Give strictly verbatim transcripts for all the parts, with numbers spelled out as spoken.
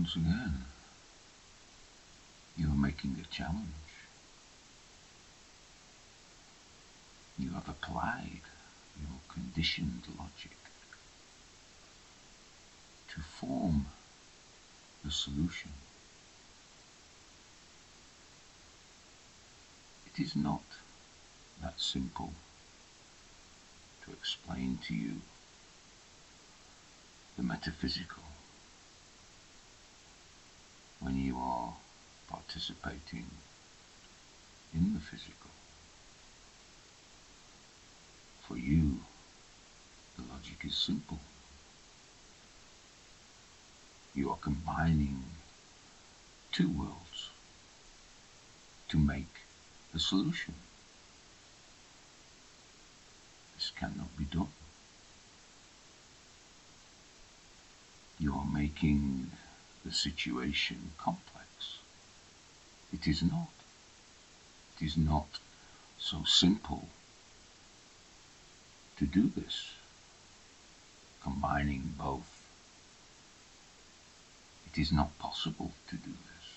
once again, you are making a challenge. You have applied your conditioned logic to form the solution. It is not that simple to explain to you the metaphysical when you are participating in the physical. For you, the logic is simple. You are combining two worlds to make the solution. This cannot be done. You are making the situation complex. It is not. It is not so simple to do this, combining both. It is not possible to do this.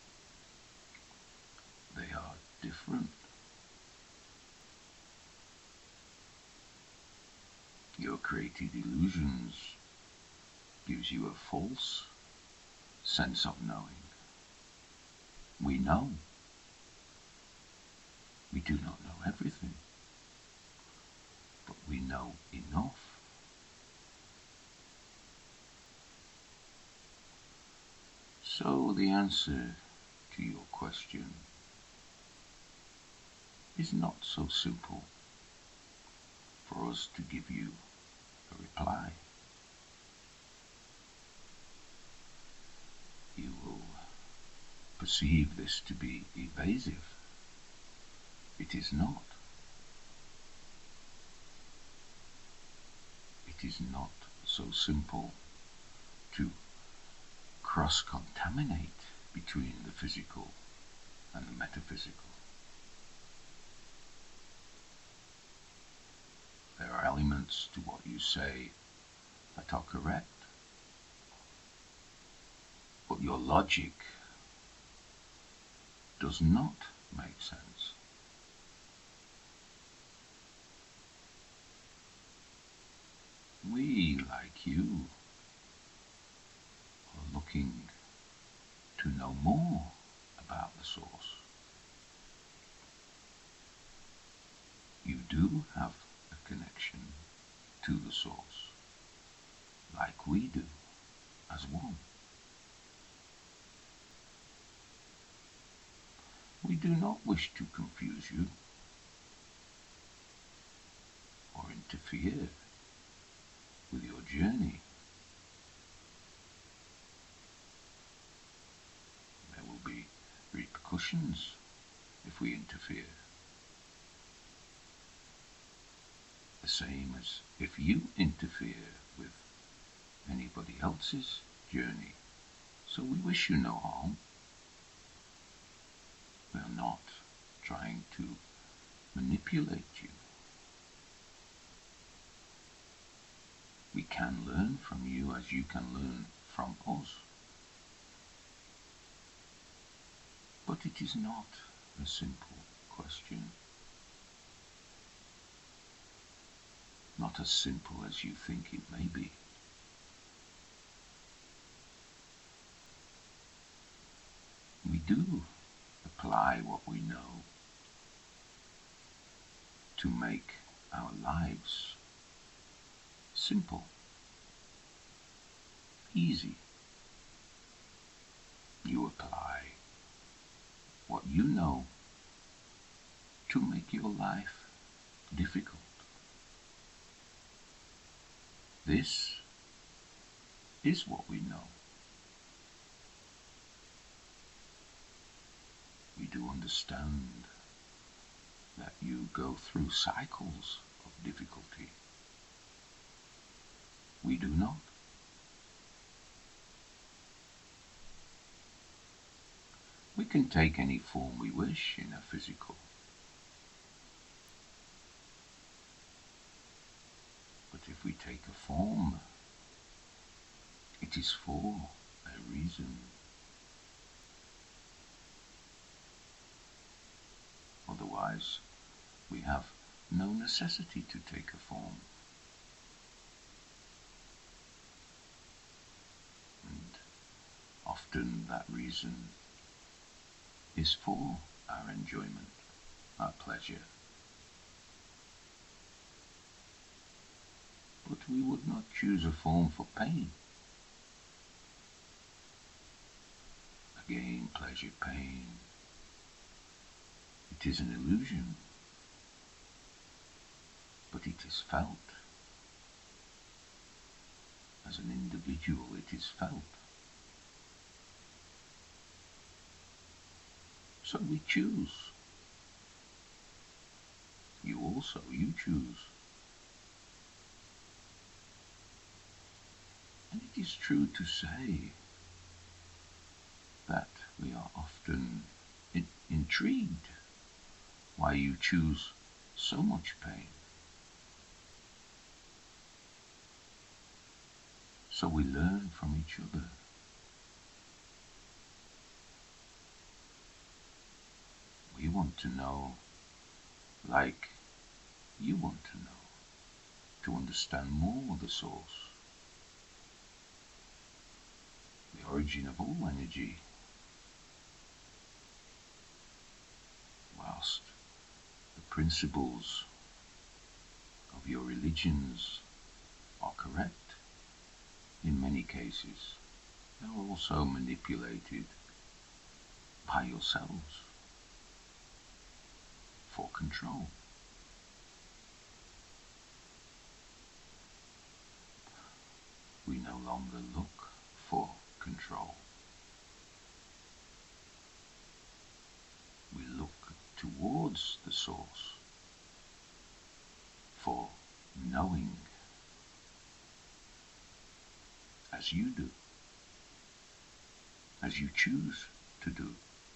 They are different. Your created illusions gives you a false sense of knowing. We know. We do not know everything, but we know enough. So the answer to your question is not so simple for us to give you a reply. You will perceive this to be evasive. It is not. It is not so simple to cross-contaminate between the physical and the metaphysical. There are elements to what you say that are correct, but your logic does not make sense. We, like you, are looking to know more about the source. You do have a connection to the source, like we do, as one. We do not wish to confuse you or interfere with your journey. There will be repercussions if we interfere. The same as if you interfere with anybody else's journey. So we wish you no harm. We are not trying to manipulate you. We can learn from you as you can learn from us. But it is not a simple question. Not as simple as you think it may be. We do apply what we know to make our lives simple, easy. You apply what you know to make your life difficult. This is what we know. We do understand that you go through cycles of difficulty. We do not. We can take any form we wish in a physical. But if we take a form, it is for a reason. reason. Otherwise, we have no necessity to take a form. And often that reason is for our enjoyment, our pleasure. But we would not choose a form for pain. Again, pleasure, pain. It is an illusion, but it is felt. As an individual, it is felt. So we choose. You also, you choose. And it is true to say that we are often in intrigued why you choose so much pain. So we learn from each other. We want to know, like you want to know, to understand more the source, the origin of all energy, whilst the principles of your religions are correct in many cases. They are also manipulated by yourselves for control. We no longer look for control. We look towards the source for knowing, as you do, as you choose to do,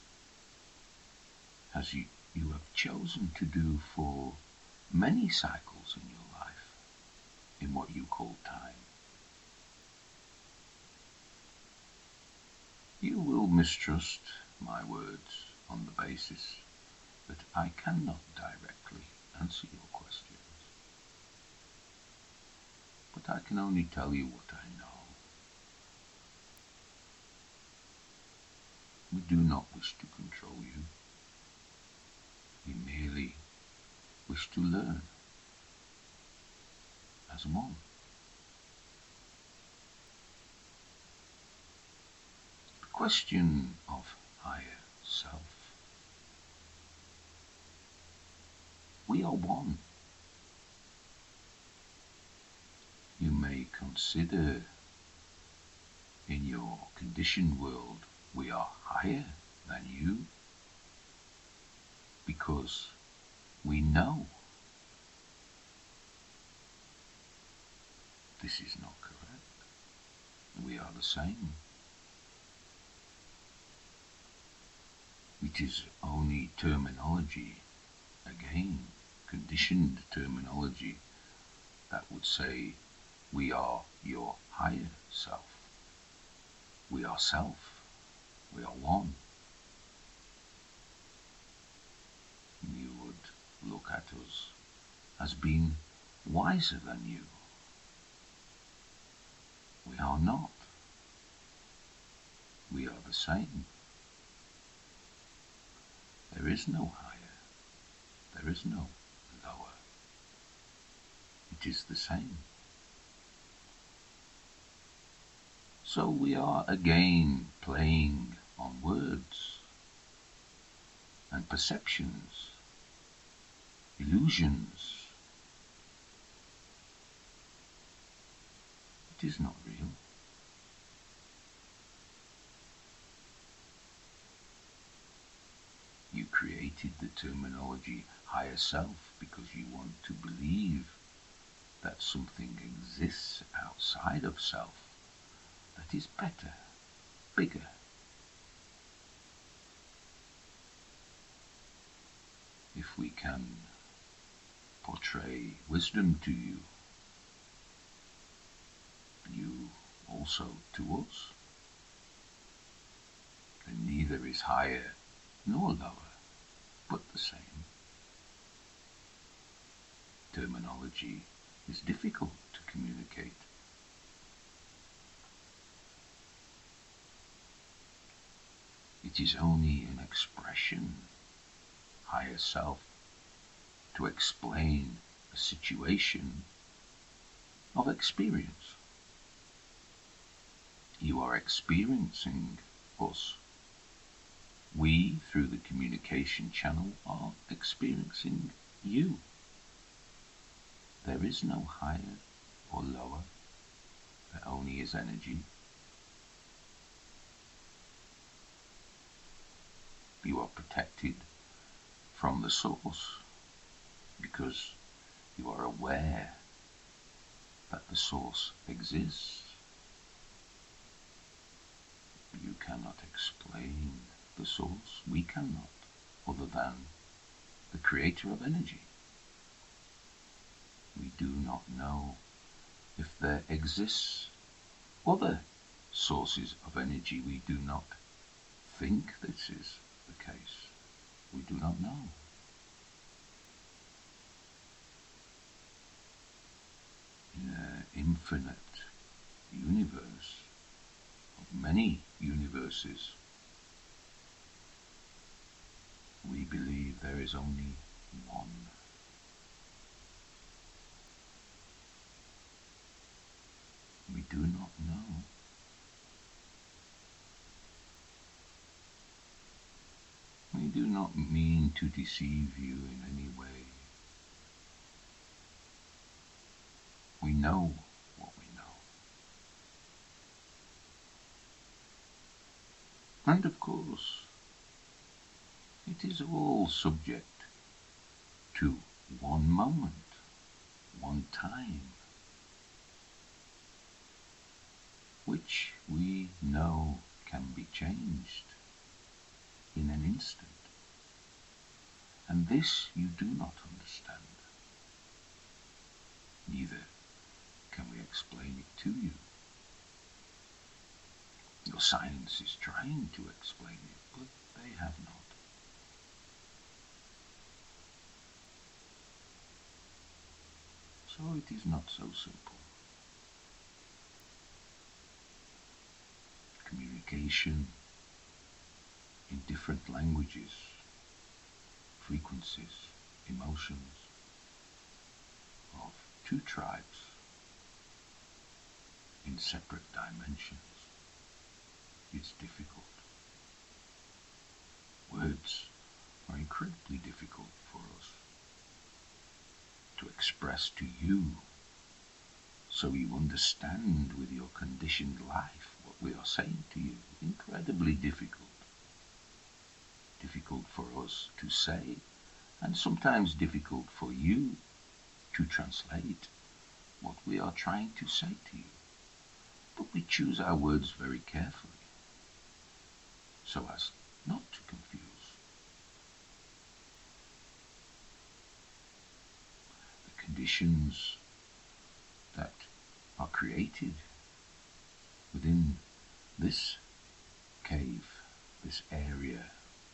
as you, you have chosen to do for many cycles in your life, in what you call time. You will mistrust my words on the basis that I cannot directly answer your questions. But I can only tell you what I know. We do not wish to control you. We merely wish to learn as one. The question of higher self. We are one. You may consider in your conditioned world we are higher than you because we know this is not correct. We are the same. It is only terminology, again, conditioned terminology, that would say we are your higher self. We are self. We are one. You would look at us as being wiser than you. We are not. We are the same. There is no higher. There is no lower. It is the same. So we are again playing on words and perceptions, illusions. It is not real. You created the terminology higher self because you want to believe that something exists outside of self that is better, bigger. If we can portray wisdom to you, you also to us, then neither is higher nor lower, but the same. Terminology is difficult to communicate. It is only an expression, higher self, to explain a situation of experience. You are experiencing us. We, through the communication channel, are experiencing you. There is no higher or lower. There only is energy. You are protected from the source because you are aware that the source exists. You cannot explain the source. We cannot, other than the creator of energy. We do not know if there exists other sources of energy. We do not think this is the case. We do not know. In an infinite universe of many universes, we believe there is only one. We do not know. We do not mean to deceive you in any way. We know what we know. And of course, it is all subject to one moment, one time, which we know can be changed in an instant. And this you do not understand. Neither can we explain it to you. Your science is trying to explain it, but they have not. So it is not so simple. Communication in different languages, frequencies, emotions of two tribes in separate dimensions is difficult. Words are incredibly difficult for us to express to you, so you understand with your conditioned life what we are saying to you. Incredibly difficult. Difficult for us to say, and sometimes difficult for you to translate what we are trying to say to you. But we choose our words very carefully, so as not to confuse. The conditions that are created within this cave, this area,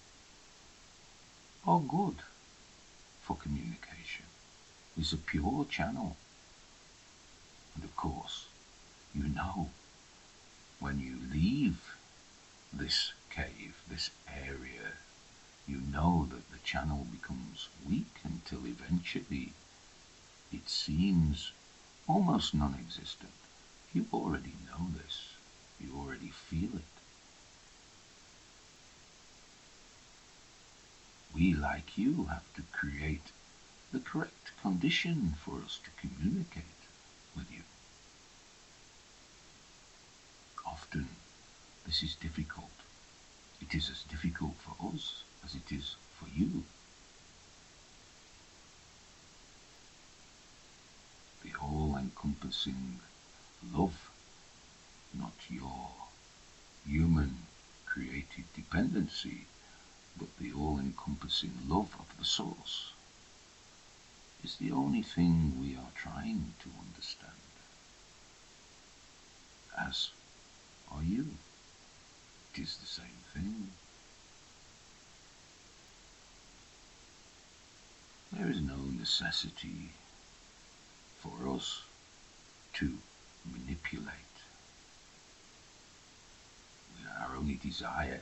are good for communication. It's a pure channel. And of course, you know, when you leave this cave, this area, you know that the channel becomes weak until eventually it seems almost non-existent. You already know this. You already feel it. We, like you, have to create the correct condition for us to communicate with you. Often, this is difficult. It is as difficult for us as it is for you. The all-encompassing love, not your human created dependency, but the all-encompassing love of the source, is the only thing we are trying to understand. As are you. It is the same thing. thing. There is no necessity for us to manipulate. Our only desire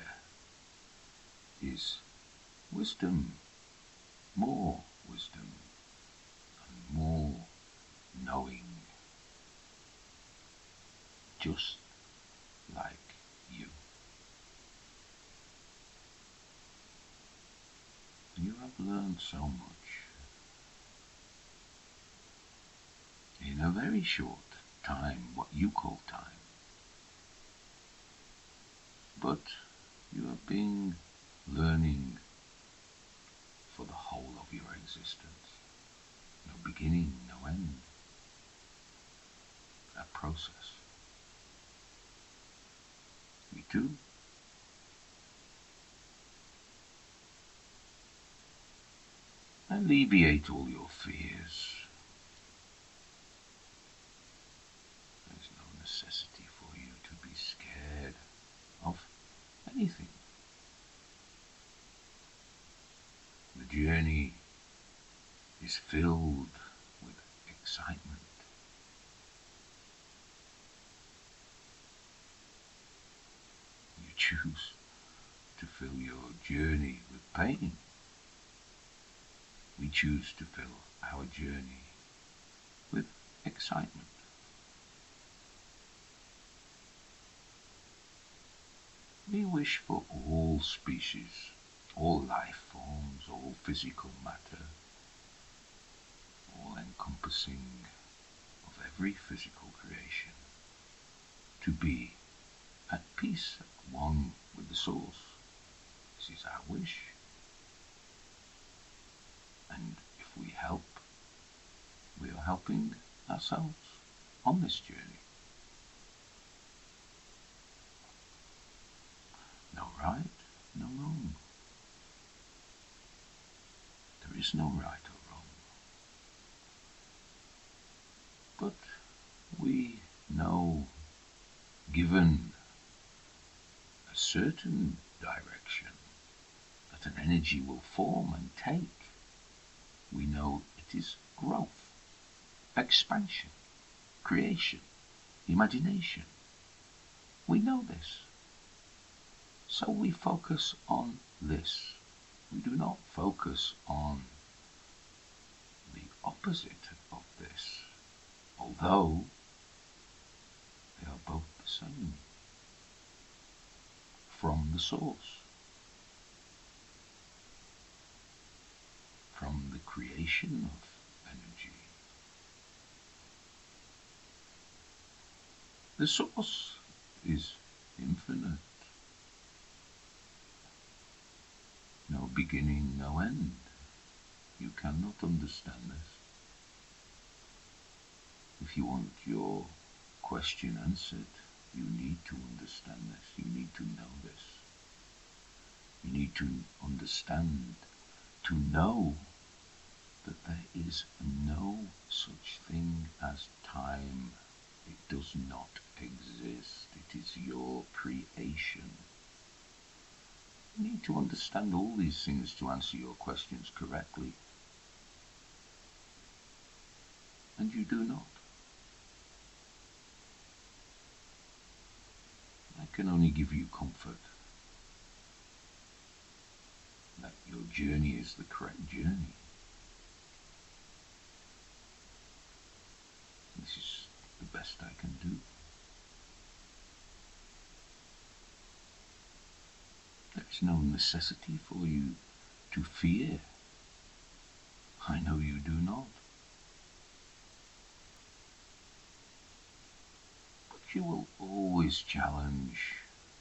is wisdom, more wisdom, and more knowing, just like you. You have learned so much in a very short time, what you call time. But you have been learning for the whole of your existence. No beginning, no end. A process. Me too. Alleviate all your fears. There's no necessity for you to be scared of anything. The journey is filled with excitement. You choose to fill your journey with pain. We choose to fill our journey with excitement. We wish for all species, all life forms, all physical matter, all encompassing of every physical creation, to be at peace, at one with the source. This is our wish. And if we help, we are helping ourselves on this journey. No right, no wrong. There is no right or wrong. But we know, given a certain direction that an energy will form and take, we know it is growth, expansion, creation, imagination. We know this. So we focus on this. We do not focus on the opposite of this, although they are both the same, from the source, from the creation of energy. The source is infinite. No beginning, no end. You cannot understand this. If you want your question answered, you need to understand this. You need to know this. You need to understand, to know that there is no such thing as time. It does not exist. It is your creation. You need to understand all these things to answer your questions correctly. And you do not. I can only give you comfort that your journey is the correct journey. This is the best I can do. There is no necessity for you to fear. I know you do not. But you will always challenge.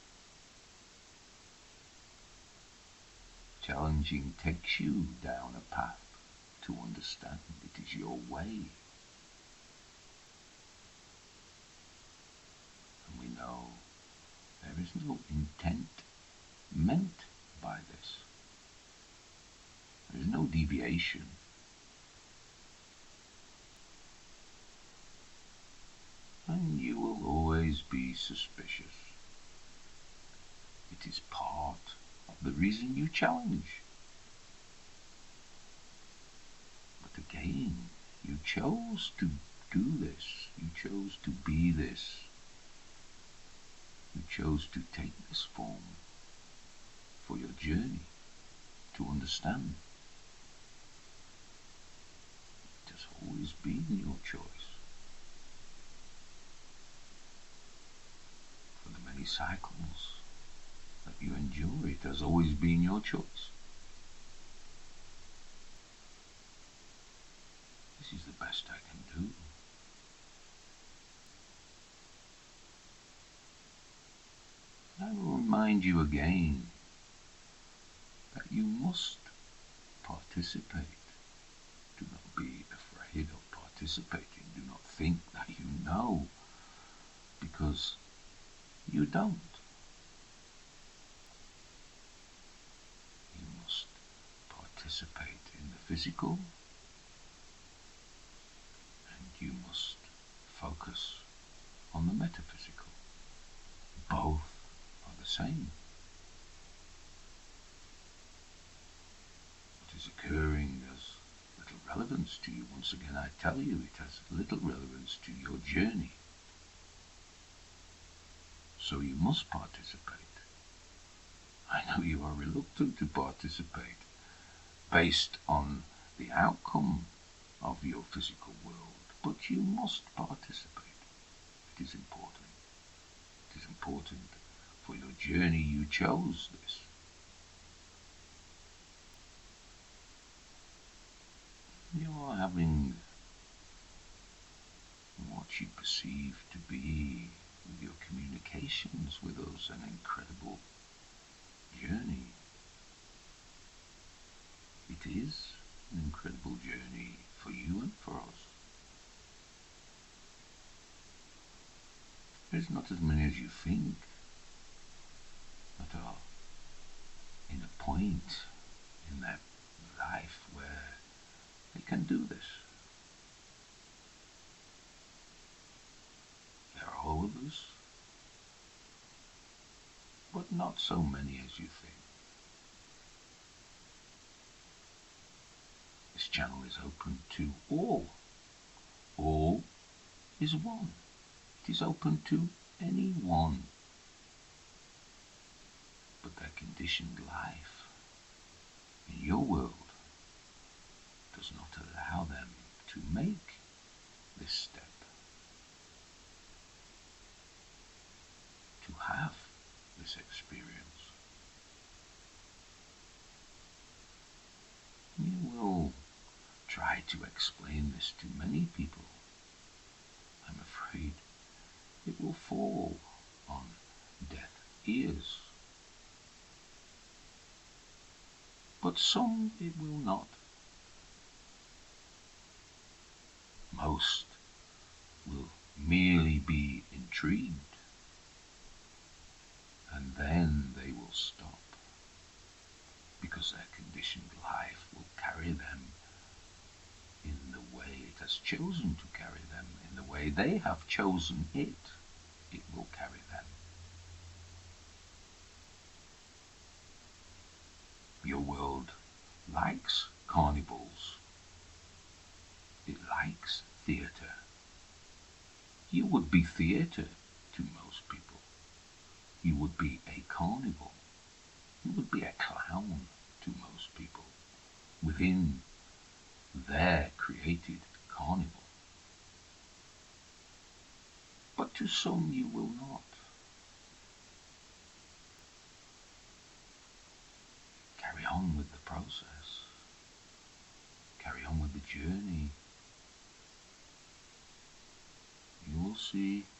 Challenging takes you down a path to understand. It is your way. And we know there is no intent meant by this. There is no deviation. And you will always be suspicious. It is part of the reason you challenge. But again, you chose to do this. You chose to be this. You chose to take this form for your journey, to understand. It has always been your choice. For the many cycles that you endure, it has always been your choice. This is the best I can do. I will remind you again that you must participate. Do not be afraid of participating. Do not think that you know, because you don't. You must participate in the physical, and you must focus on the metaphysical. Both are the same. What is occurring has little relevance to you. Once again, I tell you, it has little relevance to your journey. So you must participate. I know you are reluctant to participate based on the outcome of your physical world, but you must participate. It is important. It is important for your journey. You chose this. You are having what you perceive to be, with your communications with us, an incredible journey. It is an incredible journey for you and for us. There's not as many as you think that are in a point in their life where they can do this. There are others, but not so many as you think. This channel is open to all. All is one. It is open to anyone. But their conditioned life in your world does not allow them to make this step, to have this experience. You will try to explain this to many people. I'm afraid it will fall on deaf ears. But some it will not. Most will merely be intrigued, and then they will stop, because their conditioned life will carry them in the way it has chosen to carry them, in the way they have chosen it, it will carry them. Your world likes carnivals. It likes theatre. You would be theatre to most people. You would be a carnival. You would be a clown to most people within their created carnival. But to some you will not. Carry on with the process. Carry on with the journey. You will see